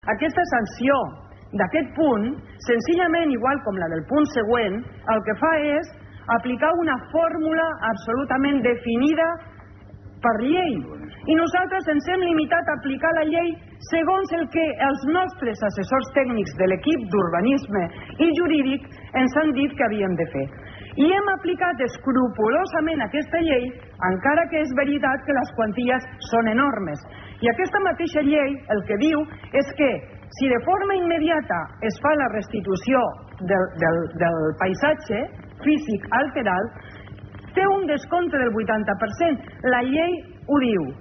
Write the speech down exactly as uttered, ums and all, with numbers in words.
Aquesta sanció d'aquest punt, senzillament, igual com la del punt següent, el que fa és aplicar una fórmula absolutament definida per llei. I nosaltres ens hem limitat a aplicar la llei segons el que els nostres assessors tècnics de l'equip d'urbanisme i jurídic ens han dit que havíem de fer. I hem aplicat escrupolosament aquesta llei, encara que és veritat que les quanties són enormes. I aquesta mateixa llei el que diu és que si de forma immediata es fa la restitució del, del, del paisatge físic alterat, té un descompte del vuitanta per cent. La llei ho diu.